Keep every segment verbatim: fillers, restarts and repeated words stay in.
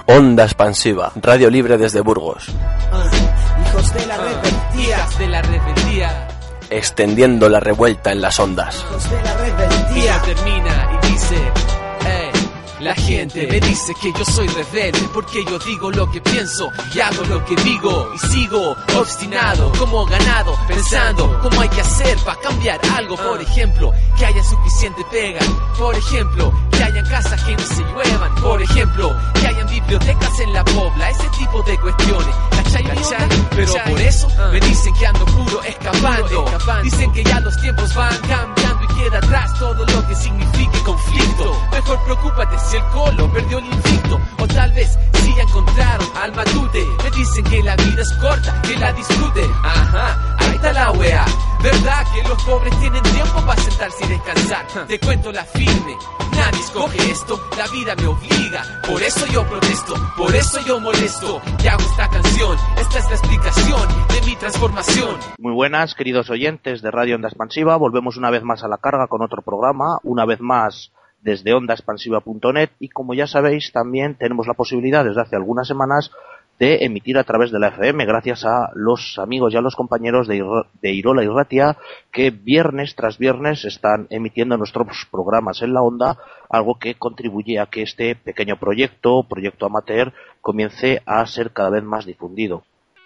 Onda Expansiva, radio libre desde Burgos. Uh, hijos de la rebeldía, de la rebeldía, extendiendo la revuelta en las ondas. hijos de la rebeldía. termina y dice, hey, la gente me dice que yo soy rebelde porque yo digo lo que pienso y hago lo que digo y sigo obstinado como ganado pensando cómo hay que hacer para cambiar algo. Por ejemplo, que haya suficiente pega, por ejemplo, que hayan casas que no se lluevan, por ejemplo, que hayan bibliotecas en la pobla, ese tipo de cuestiones, ¿cachai? ¿Cachai? Pero por eso me dicen que ando puro escapando, dicen que ya los tiempos van cambiando y queda atrás todo lo que signifique conflicto. Mejor preocúpate si el colo perdió el invicto, o tal vez si ya encontraron al matute. Me dicen que la vida es corta, que la disfruten. Ajá, ahí está la wea. ¿Verdad que los pobres tienen tiempo para sentarse y descansar? Te cuento la firme, nadie escoge esto, la vida me obliga. Por eso yo protesto, por eso yo molesto y hago esta canción. Esta es la explicación de mi transformación. Muy buenas, queridos oyentes de Radio Onda Expansiva. Volvemos una vez más a la carga con otro programa, una vez más desde onda expansiva punto net, y como ya sabéis también tenemos la posibilidad desde hace algunas semanas de emitir a través de la F M gracias a los amigos y a los compañeros de, Ir- de Irola y Ratia, que viernes tras viernes están emitiendo nuestros programas en la onda, algo que contribuye a que este pequeño proyecto, proyecto amateur, comience a ser cada vez más difundido.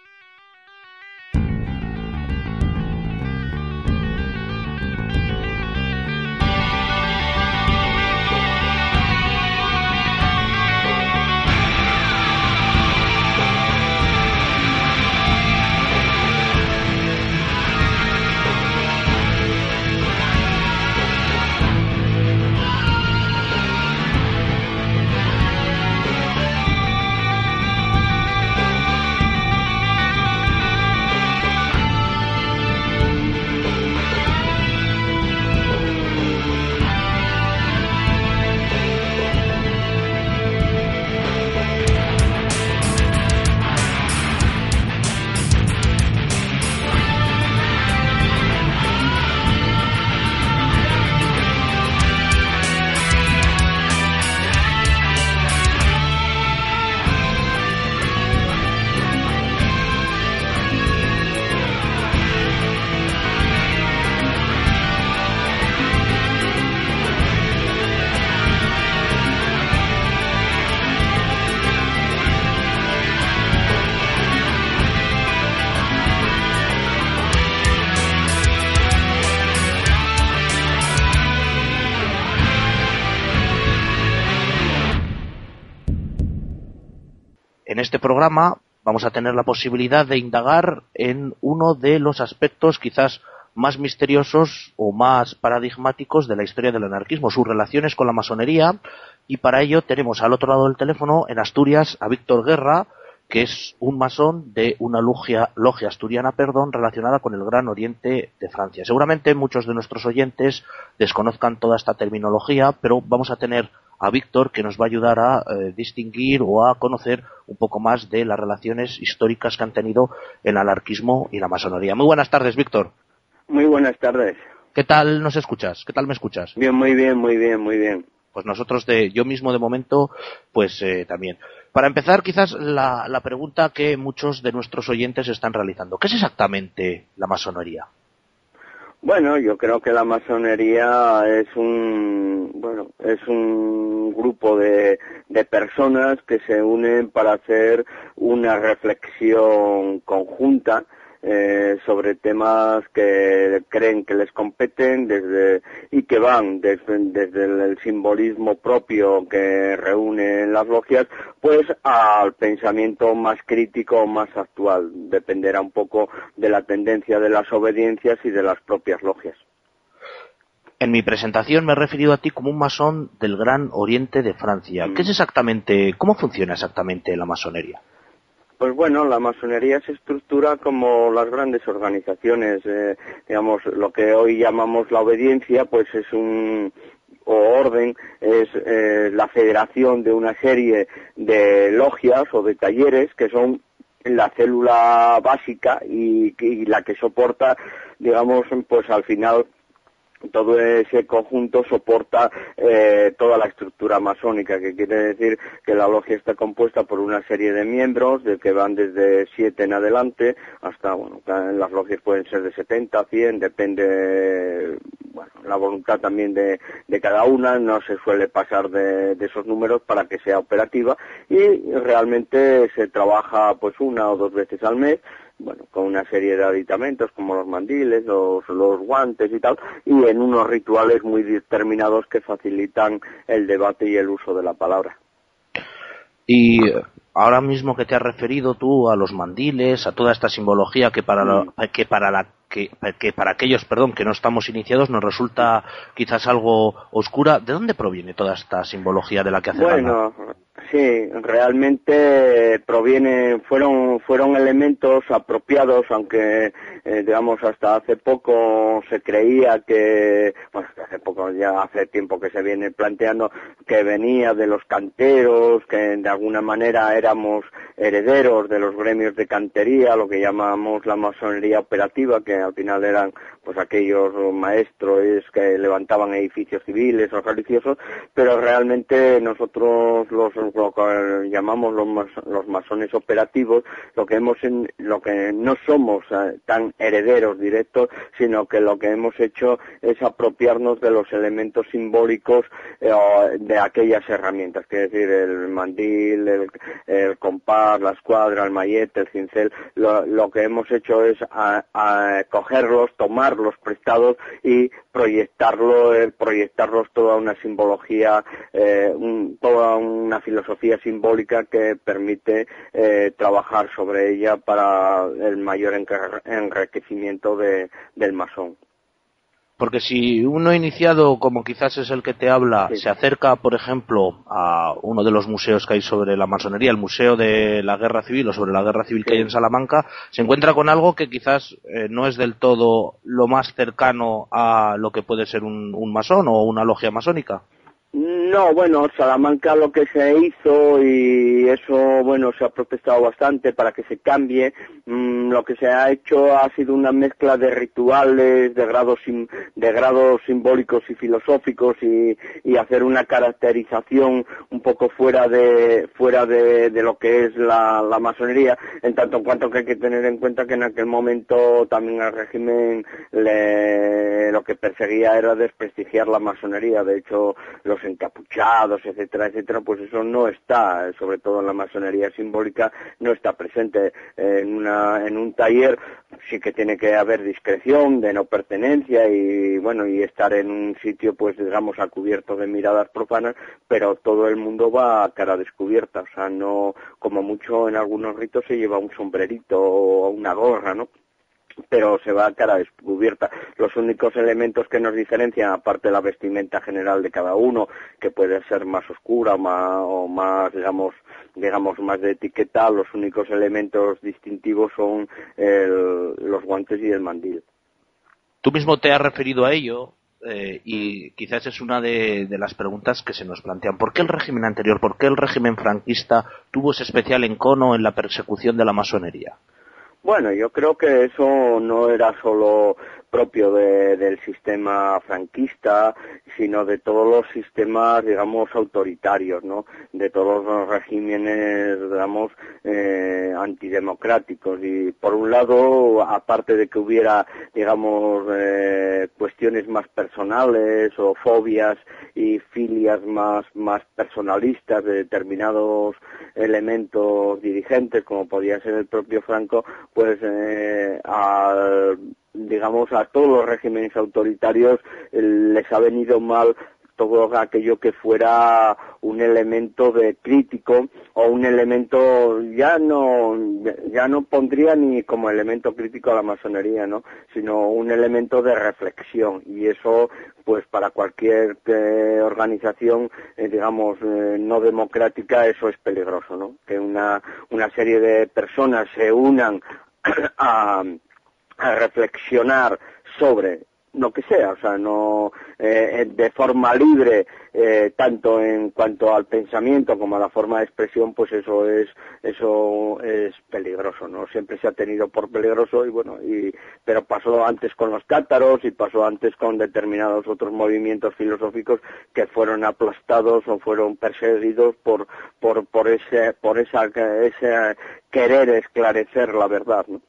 En este programa vamos a tener la posibilidad de indagar en uno de los aspectos quizás más misteriosos o más paradigmáticos de la historia del anarquismo, sus relaciones con la masonería, y para ello tenemos al otro lado del teléfono, en Asturias, a Víctor Guerra, que es un masón de una logia, logia asturiana, perdón, relacionada con el Gran Oriente de Francia. Seguramente muchos de nuestros oyentes desconozcan toda esta terminología, pero vamos a tener a Víctor, que nos va a ayudar a eh, distinguir o a conocer un poco más de las relaciones históricas que han tenido el anarquismo y la masonería. Muy buenas tardes, Víctor. Muy buenas tardes. ¿Qué tal nos escuchas? ¿Qué tal me escuchas? Bien, muy bien, muy bien, muy bien. Pues nosotros, de yo mismo de momento, pues eh, también. Para empezar, quizás la, la pregunta que muchos de nuestros oyentes están realizando. ¿Qué es exactamente la masonería? Bueno, yo creo que la masonería es un, bueno, es un grupo de, de personas que se unen para hacer una reflexión conjunta eh, sobre temas que creen que les competen desde y que van desde, desde el, el simbolismo propio que reúnen las logias, pues al pensamiento más crítico, más actual. Dependerá un poco de la tendencia de las obediencias y de las propias logias. En mi presentación me he referido a ti como un masón del Gran Oriente de Francia. ¿Qué es exactamente, cómo funciona exactamente la masonería? Pues bueno, la masonería se estructura como las grandes organizaciones, eh, digamos, lo que hoy llamamos la obediencia, pues es un, o orden, es eh, la federación de una serie de logias o de talleres que son la célula básica y, y la que soporta, digamos, pues al final todo ese conjunto soporta eh, toda la estructura masónica, que quiere decir que la logia está compuesta por una serie de miembros, de que van desde siete en adelante, hasta, bueno, las logias pueden ser de setenta, cien, depende, bueno, la voluntad también de, de cada una, no se suele pasar de, de esos números para que sea operativa, y realmente se trabaja pues una o dos veces al mes, bueno, con una serie de aditamentos como los mandiles, los, los guantes y tal, y en unos rituales muy determinados que facilitan el debate y el uso de la palabra. Y ahora mismo que te has referido tú a los mandiles, a toda esta simbología que para la, que para la que, que para aquellos, perdón, que no estamos iniciados nos resulta quizás algo oscura, ¿de dónde proviene toda esta simbología de la que hace Bueno, gana? Sí, realmente provienen, fueron, fueron elementos apropiados, aunque eh, digamos hasta hace poco se creía que, bueno, hace poco ya hace tiempo que se viene planteando que venía de los canteros, que de alguna manera éramos herederos de los gremios de cantería, lo que llamamos la masonería operativa, que al final eran pues aquellos maestros que levantaban edificios civiles o religiosos, pero realmente nosotros los lo que llamamos los, mas, los masones operativos, lo que hemos en, lo que no somos eh, tan herederos directos, sino que lo que hemos hecho es apropiarnos de los elementos simbólicos eh, de aquellas herramientas, que es decir, el mandil, el, el compás, la escuadra, el mallete, el cincel. Lo, lo que hemos hecho es a, a cogerlos, tomarlos prestados y proyectarlo, eh, proyectarlos toda una simbología, eh, un, toda una filosofía simbólica que permite eh, trabajar sobre ella para el mayor enriquecimiento de, del masón. Porque si uno iniciado, como quizás es el que te habla, sí, se acerca, por ejemplo, a uno de los museos que hay sobre la masonería, el Museo de la Guerra Civil o sobre la Guerra Civil, sí, que hay en Salamanca, se encuentra con algo que quizás eh, no es del todo lo más cercano a lo que puede ser un, un masón o una logia masónica. No, bueno, Salamanca lo que se hizo, y eso, bueno, se ha protestado bastante para que se cambie, mmm, lo que se ha hecho ha sido una mezcla de rituales, de grados sim, de grados simbólicos y filosóficos, y, y hacer una caracterización un poco fuera de fuera de, de lo que es la, la masonería, en tanto en cuanto que hay que tener en cuenta que en aquel momento también el régimen le, lo que perseguía era desprestigiar la masonería. De hecho, los encapuchados, etcétera, etcétera, pues eso no está, sobre todo en la masonería simbólica, no está presente. En una, en un taller sí que tiene que haber discreción, de no pertenencia, y bueno, y estar en un sitio, pues digamos, a cubierto de miradas profanas, pero todo el mundo va a cara descubierta, o sea, no, como mucho en algunos ritos se lleva un sombrerito o una gorra, ¿no? Pero se va a cara descubierta. Los únicos elementos que nos diferencian, aparte de la vestimenta general de cada uno, que puede ser más oscura más, o más, digamos, digamos más de etiqueta, los únicos elementos distintivos son el, los guantes y el mandil. Tú mismo te has referido a ello, eh, y quizás es una de, de las preguntas que se nos plantean. ¿Por qué el régimen anterior, por qué el régimen franquista tuvo ese especial encono en la persecución de la masonería? Bueno, yo creo que eso no era solo propio de, del sistema franquista, sino de todos los sistemas, digamos, autoritarios, ¿no? De todos los regímenes, digamos, eh, antidemocráticos. Y por un lado, aparte de que hubiera, digamos, eh, cuestiones más personales o fobias y filias más, más personalistas de determinados elementos dirigentes, como podía ser el propio Franco, pues eh, al digamos, a todos los regímenes autoritarios eh, les ha venido mal todo aquello que fuera un elemento de crítico, o un elemento, ya no ya no pondría ni como elemento crítico a la masonería, ¿no?, sino un elemento de reflexión, y eso, pues para cualquier eh, organización, eh, digamos, eh, no democrática, eso es peligroso, ¿no?, que una, una serie de personas se unan a a reflexionar sobre lo que sea, o sea, no eh, de forma libre, eh, tanto en cuanto al pensamiento como a la forma de expresión, pues eso es eso es peligroso, ¿no? Siempre se ha tenido por peligroso y bueno, y pero pasó antes con los cátaros y pasó antes con determinados otros movimientos filosóficos que fueron aplastados o fueron perseguidos por por por ese por esa ese querer esclarecer la verdad, ¿no?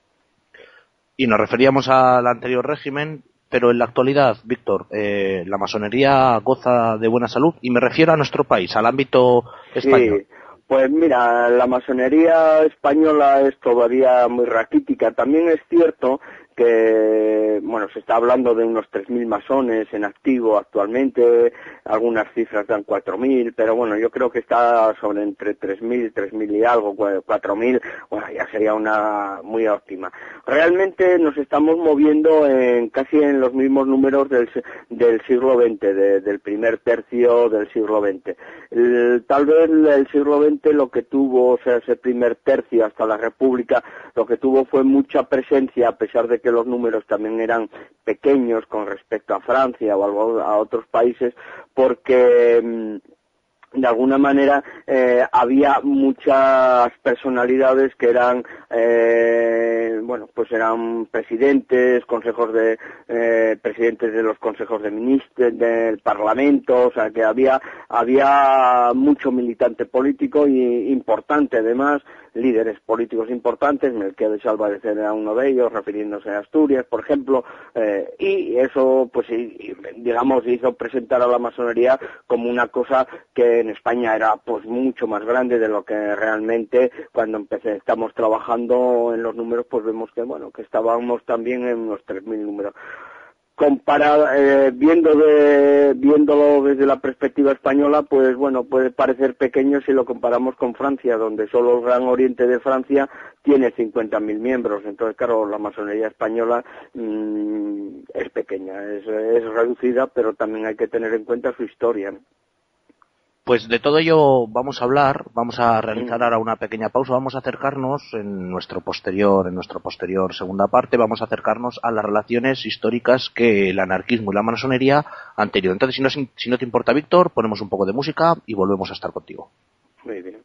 Y nos referíamos al anterior régimen, pero en la actualidad, Víctor, eh, la masonería goza de buena salud, y me refiero a nuestro país, al ámbito español. Sí, pues mira, la masonería española es todavía muy raquítica. También es cierto que, bueno, se está hablando de unos tres mil masones en activo actualmente, algunas cifras dan cuatro mil, pero bueno, yo creo que está sobre entre tres mil, tres mil y algo, cuatro mil, bueno, ya sería una muy óptima. Realmente nos estamos moviendo en casi en los mismos números del, del siglo veinte, de, del primer tercio del siglo veinte. El, tal vez el siglo veinte lo que tuvo, o sea, ese primer tercio hasta la República, lo que tuvo fue mucha presencia, a pesar de que los números también eran pequeños con respecto a Francia o a otros países, porque de alguna manera eh, había muchas personalidades que eran eh, bueno, pues eran presidentes, consejos de eh, presidentes de los consejos de ministros, del Parlamento, o sea que había había mucho militante político y importante, además líderes políticos importantes. Melquiades Álvarez era uno de ellos, refiriéndose a Asturias, por ejemplo, eh, y eso, pues, digamos, hizo presentar a la masonería como una cosa que en España era, pues, mucho más grande de lo que realmente, cuando empecé, estamos trabajando en los números, pues vemos que, bueno, que estábamos también en unos tres mil números. Comparado, eh, viendo de, viéndolo desde la perspectiva española, pues bueno, puede parecer pequeño si lo comparamos con Francia, donde solo el Gran Oriente de Francia tiene cincuenta mil miembros. Entonces, claro, la masonería española mmm, es pequeña, es, es reducida, pero también hay que tener en cuenta su historia, ¿no? Pues de todo ello vamos a hablar, vamos a realizar ahora una pequeña pausa, vamos a acercarnos en nuestro posterior, en nuestro posterior segunda parte, vamos a acercarnos a las relaciones históricas que el anarquismo y la masonería han tenido. Entonces, si no, si no te importa, Víctor, ponemos un poco de música y volvemos a estar contigo. Muy bien.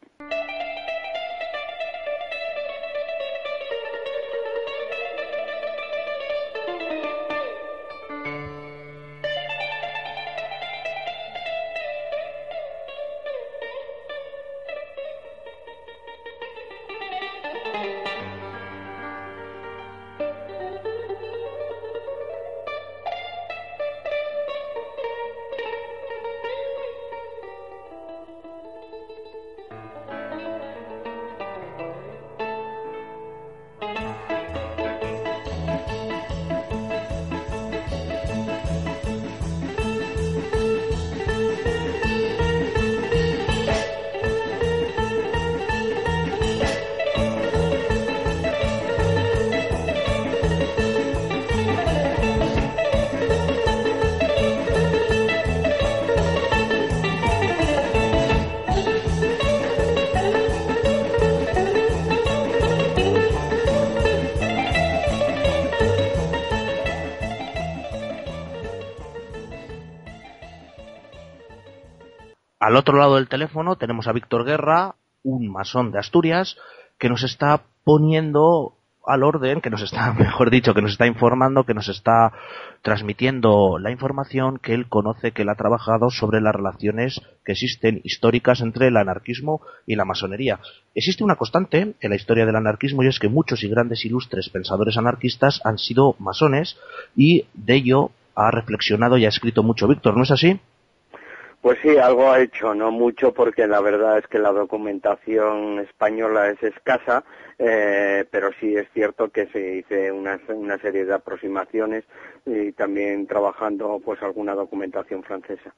Al otro lado del teléfono tenemos a Víctor Guerra, un masón de Asturias, que nos está poniendo al orden, que nos está, mejor dicho, que nos está informando, que nos está transmitiendo la información que él conoce, que él ha trabajado sobre las relaciones que existen históricas entre el anarquismo y la masonería. Existe una constante en la historia del anarquismo, y es que muchos y grandes ilustres pensadores anarquistas han sido masones, y de ello ha reflexionado y ha escrito mucho Víctor, ¿no es así? Pues sí, algo ha hecho, no mucho, porque la verdad es que la documentación española es escasa, eh, pero sí es cierto que se hice una, una serie de aproximaciones y también trabajando pues alguna documentación francesa.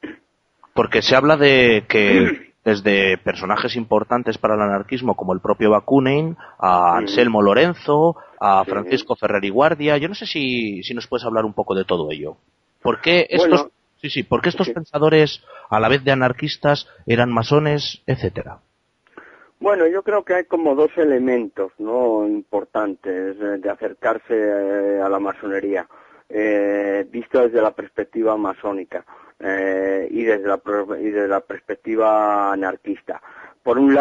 Porque se habla de que desde personajes importantes para el anarquismo como el propio Bakunin, a Anselmo Lorenzo, a Francisco Ferrer y Guardia, yo no sé si, si nos puedes hablar un poco de todo ello. ¿Por qué estos... Bueno, Sí, sí, porque estos sí. pensadores, a la vez de anarquistas, eran masones, etcétera? Bueno, yo creo que hay como dos elementos, ¿no?, importantes de acercarse a la masonería. eh, visto desde la perspectiva masónica eh, y desde la y desde la perspectiva anarquista. Por un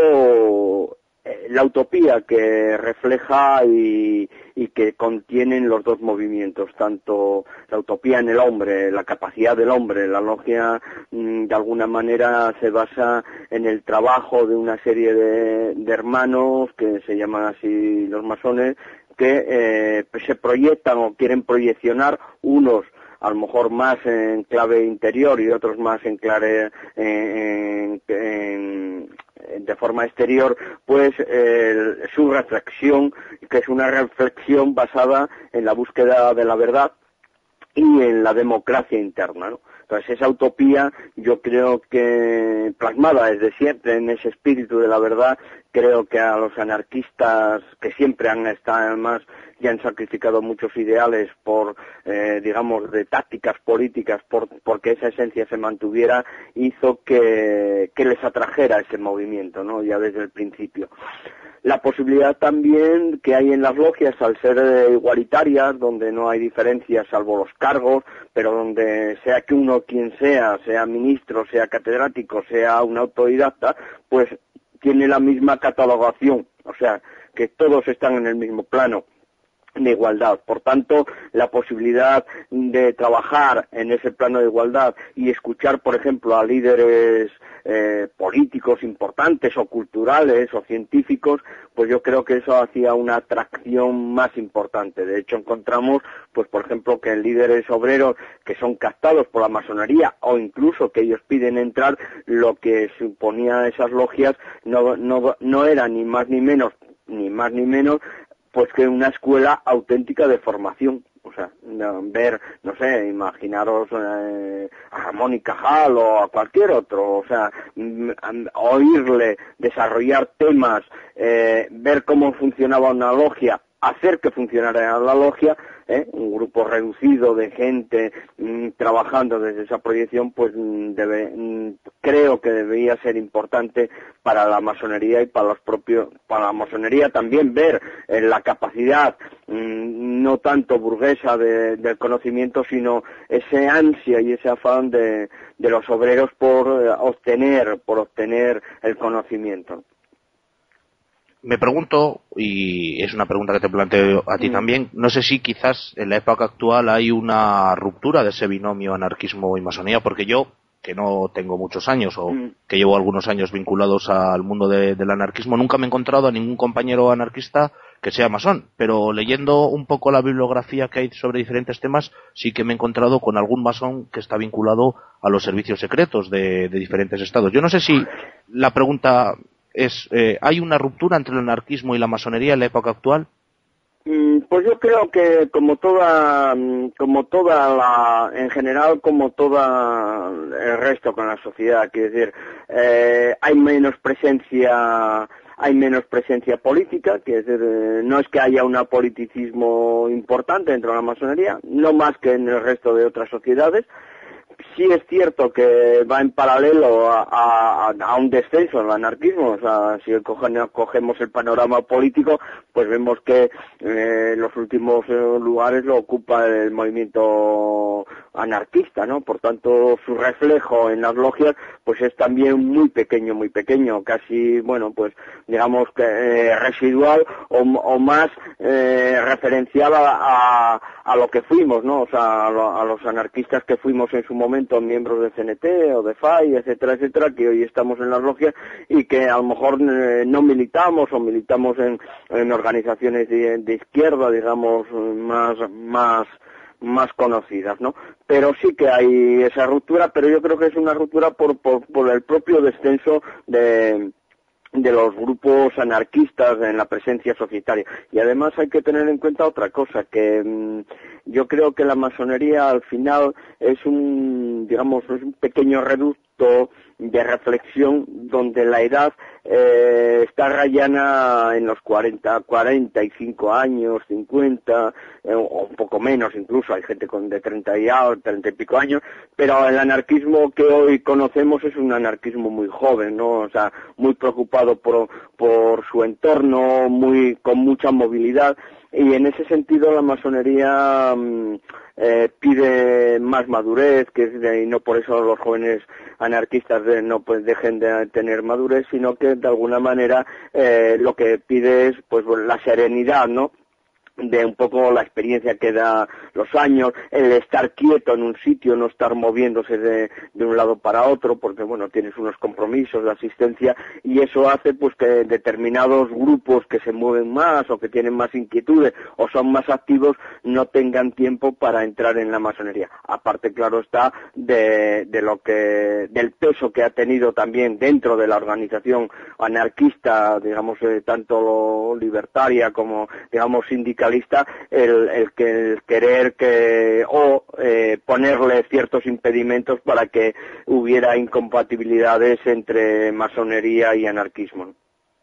lado, la utopía que refleja y, y que contienen los dos movimientos, tanto la utopía en el hombre, la capacidad del hombre. La logia mmm, de alguna manera se basa en el trabajo de una serie de, de hermanos que se llaman así los masones, que eh, se proyectan o quieren proyeccionar, unos a lo mejor más en clave interior y otros más en clave en, en, en, de forma exterior, pues eh, su reflexión, que es una reflexión basada en la búsqueda de la verdad y en la democracia interna, ¿no? Entonces esa utopía, yo creo que plasmada desde siempre en ese espíritu de la verdad, creo que a los anarquistas, que siempre han estado además y han sacrificado muchos ideales por, eh, digamos, de tácticas políticas, por porque esa esencia se mantuviera, hizo que, que les atrajera ese movimiento, ¿no? Ya desde el principio. La posibilidad también que hay en las logias, al ser eh, igualitarias, donde no hay diferencias salvo los cargos, pero donde sea que uno quien sea, sea ministro, sea catedrático, sea un autodidacta, pues tiene la misma catalogación, o sea, que todos están en el mismo plano de igualdad. Por tanto, la posibilidad de trabajar en ese plano de igualdad y escuchar, por ejemplo, a líderes eh, políticos importantes o culturales o científicos, pues yo creo que eso hacía una atracción más importante. De hecho, encontramos, pues por ejemplo, que líderes obreros que son captados por la masonería o incluso que ellos piden entrar, lo que suponía esas logias no, no, no era ni más ni menos, ni más ni menos, pues que una escuela auténtica de formación. O sea, ver, no sé, imaginaros eh, a Ramón y Cajal o a cualquier otro, o sea, oírle desarrollar temas, eh, ver cómo funcionaba una logia, hacer que funcionara la logia, ¿eh? Un grupo reducido de gente mmm, trabajando desde esa proyección, pues mmm, debe, mmm, creo que debería ser importante para la masonería y para los propios, para la masonería también ver eh, la capacidad mmm, no tanto burguesa de, del conocimiento, sino ese ansia y ese afán de, de los obreros por eh, obtener, por obtener el conocimiento. Me pregunto, y es una pregunta que te planteo a ti mm. también, no sé si quizás en la época actual hay una ruptura de ese binomio anarquismo y masonía, porque yo, que no tengo muchos años o mm. que llevo algunos años vinculados al mundo de, del anarquismo, nunca me he encontrado a ningún compañero anarquista que sea masón, pero leyendo un poco la bibliografía que hay sobre diferentes temas, sí que me he encontrado con algún masón que está vinculado a los servicios secretos de, de diferentes estados. Yo no sé si la pregunta es, eh, ¿hay una ruptura entre el anarquismo y la masonería en la época actual? Pues yo creo que como toda, como toda la, en general como toda el resto con la sociedad, quiero decir, eh, hay menos presencia, hay menos presencia política, quiero decir, eh, no es que haya un politicismo importante dentro de la masonería, no más que en el resto de otras sociedades. Sí es cierto que va en paralelo a, a, a un descenso en el anarquismo. O sea, si cogemos el panorama político, pues vemos que eh, los últimos eh, lugares lo ocupa el movimiento anarquista, ¿no? Por tanto, su reflejo en las logias pues es también muy pequeño, muy pequeño, casi, bueno, pues digamos que eh, residual o, o más eh, referencial a, a, a lo que fuimos, ¿no? O sea, a, lo, a los anarquistas que fuimos en su momento, miembros de C N T o de F A I, etcétera, etcétera, que hoy estamos en las logias y que a lo mejor eh, no militamos o militamos en, en organizaciones de, de izquierda, digamos, más, más, más conocidas, ¿no? Pero sí que hay esa ruptura, pero yo creo que es una ruptura por, por, por el propio descenso de de los grupos anarquistas en la presencia societaria. Y además hay que tener en cuenta otra cosa, que mmm, yo creo que la masonería al final es un, digamos, es un pequeño reducto de reflexión donde la edad eh, está rayana en los cuarenta, cuarenta y cinco años, cincuenta, eh, o un poco menos incluso, hay gente con de treinta y algo, treinta y pico años, pero el anarquismo que hoy conocemos es un anarquismo muy joven, ¿no? O sea, muy preocupado por, por su entorno, muy, con mucha movilidad, y en ese sentido la masonería mm, eh, pide más madurez, que es de, y no por eso los jóvenes anarquistas de, no pues dejen de tener madurez, sino que de alguna manera eh, lo que pide es pues la serenidad, ¿no?, de un poco la experiencia que da los años, el estar quieto en un sitio, no estar moviéndose de, de un lado para otro, porque bueno, tienes unos compromisos de asistencia, y eso hace pues que determinados grupos que se mueven más o que tienen más inquietudes o son más activos no tengan tiempo para entrar en la masonería. Aparte, claro está, de, de lo que, del peso que ha tenido también dentro de la organización anarquista, digamos, eh, tanto libertaria como, digamos, sindical, el, el, que, el querer que o eh, ponerle ciertos impedimentos para que hubiera incompatibilidades entre masonería y anarquismo.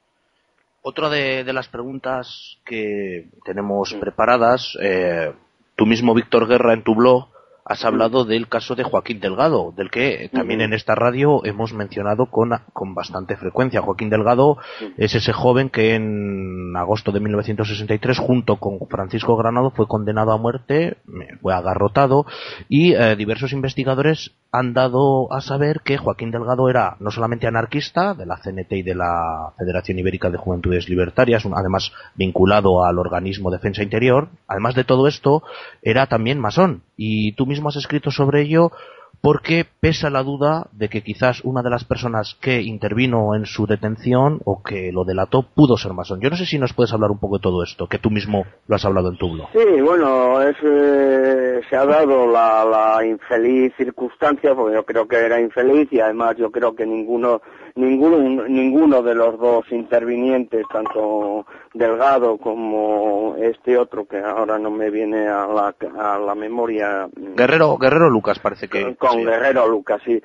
Otra de, de las preguntas que tenemos preparadas, eh, tú mismo, Víctor Guerra, en tu blog has hablado del caso de Joaquín Delgado, del que también en esta radio hemos mencionado con, con bastante frecuencia. Joaquín Delgado es ese joven que en agosto de mil novecientos sesenta y tres, junto con Francisco Granado, fue condenado a muerte, fue agarrotado, y eh, diversos investigadores han dado a saber que Joaquín Delgado era no solamente anarquista de la C N T y de la Federación Ibérica de Juventudes Libertarias, además vinculado al organismo Defensa Interior, además de todo esto, era también masón. Y tú mismo has escrito sobre ello porque pesa la duda de que quizás una de las personas que intervino en su detención o que lo delató pudo ser masón. Yo no sé si nos puedes hablar un poco de todo esto, que tú mismo lo has hablado en tu blog. Sí, bueno, es, eh, se ha dado la, la infeliz circunstancia, porque yo creo que era infeliz, y además yo creo que ninguno ninguno ninguno de los dos intervinientes, tanto Delgado como este otro que ahora no me viene a la, a la memoria, Guerrero Guerrero Lucas, parece que con sí. Guerrero Lucas, sí,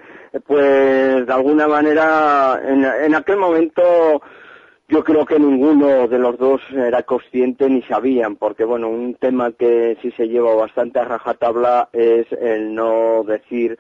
pues de alguna manera en, en aquel momento yo creo que ninguno de los dos era consciente ni sabían, porque bueno, un tema que sí se lleva bastante a rajatabla es el no decir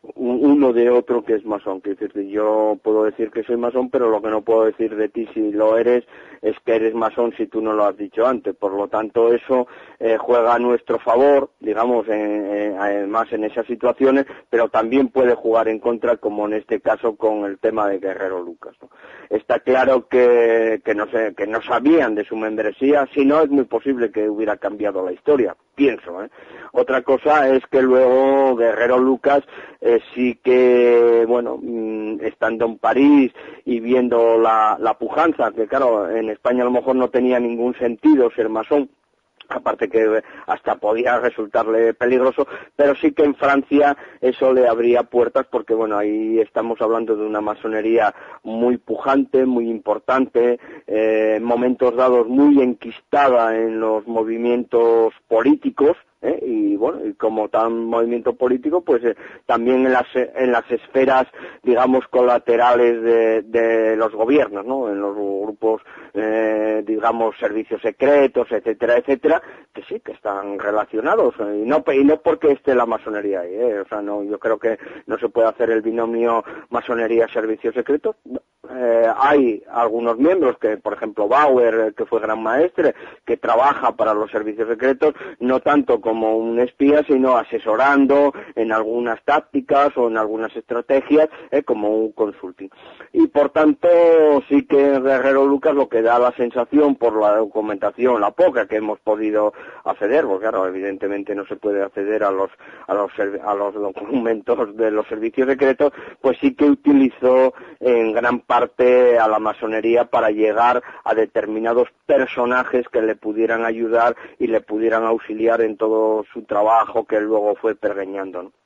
uno de otro que es masón. Que es decir, yo puedo decir que soy masón, pero lo que no puedo decir de ti si lo eres es que eres masón si tú no lo has dicho antes. Por lo tanto, eso eh, juega a nuestro favor, digamos, en, en, además en esas situaciones, pero también puede jugar en contra, como en este caso con el tema de Guerrero Lucas, ¿no? Está claro que, que, no sé, que no sabían de su membresía, si no es muy posible que hubiera cambiado la historia, pienso, ¿eh? Otra cosa es que luego Guerrero Lucas eh, sí que, bueno, mmm, estando en París y viendo la, la pujanza, que claro, en España a lo mejor no tenía ningún sentido ser masón, aparte que hasta podía resultarle peligroso, pero sí que en Francia eso le abría puertas, porque bueno, ahí estamos hablando de una masonería muy pujante, muy importante, eh, en momentos dados muy enquistada en los movimientos políticos, ¿eh? Y bueno, y como tan movimiento político, pues eh, también en las en las esferas, digamos, colaterales de, de los gobiernos, ¿no? En los grupos, eh, digamos, servicios secretos, etcétera, etcétera, que sí, que están relacionados, y no y no porque esté la masonería ahí, ¿eh? O sea, no, yo creo que no se puede hacer el binomio masonería-servicios secretos. Eh, hay algunos miembros que, por ejemplo, Bauer, que fue gran maestre, que trabaja para los servicios secretos, no tanto como un espía, sino asesorando en algunas tácticas o en algunas estrategias, eh, como un consulting. Y por tanto, sí que Guerrero Lucas, lo que da la sensación por la documentación, la poca que hemos podido acceder, porque claro, evidentemente no se puede acceder a los a los a los documentos de los servicios secretos, pues sí que utilizó en gran parte a la masonería para llegar a determinados personajes que le pudieran ayudar y le pudieran auxiliar en todo su trabajo que luego fue pergeñando, ¿no?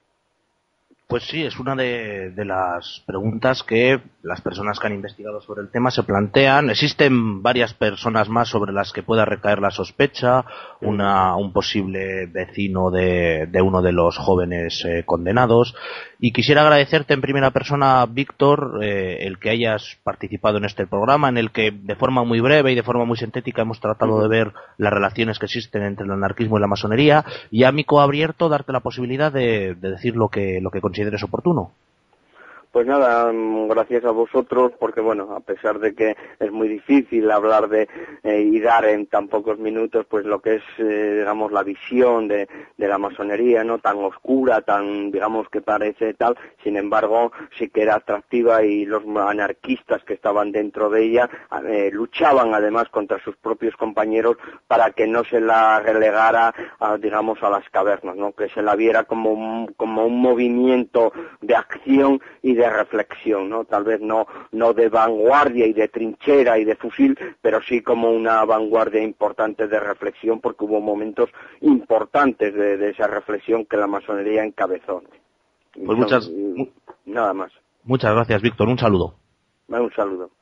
Pues sí, es una de, de las preguntas que las personas que han investigado sobre el tema se plantean. Existen varias personas más sobre las que pueda recaer la sospecha, una, un posible vecino de, de uno de los jóvenes eh, condenados. Y quisiera agradecerte en primera persona, Víctor, eh, el que hayas participado en este programa, en el que de forma muy breve y de forma muy sintética hemos tratado de ver las relaciones que existen entre el anarquismo y la masonería, y a micro abierto darte la posibilidad de, de decir lo que, lo que consideres oportuno. Pues nada, gracias a vosotros, porque bueno, a pesar de que es muy difícil hablar de eh, y dar en tan pocos minutos, pues lo que es, eh, digamos, la visión de, de la masonería, ¿no? Tan oscura, tan, digamos, que parece tal, sin embargo, sí que era atractiva y los anarquistas que estaban dentro de ella eh, luchaban además contra sus propios compañeros para que no se la relegara, a, digamos, a las cavernas, ¿no? Que se la viera como un, como un movimiento de acción y de de reflexión, ¿no? Tal vez no no de vanguardia y de trinchera y de fusil, pero sí como una vanguardia importante de reflexión, porque hubo momentos importantes de, de esa reflexión que la masonería encabezó. Pues muchas, nada más. Muchas gracias, Víctor. Un saludo. Un saludo.